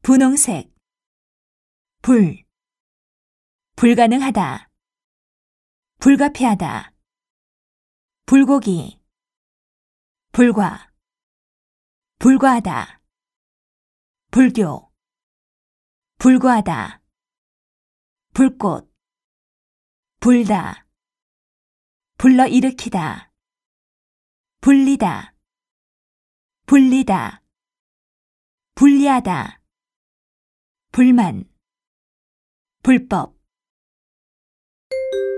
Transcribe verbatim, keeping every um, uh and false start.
분홍색. 불. 불가능하다. 불가피하다. 불고기. 불과. 불과하다. 불교. 불구하다. 불꽃. 불다. 불러일으키다. 불리다. 불리다. 불리하다. 불만. 불법.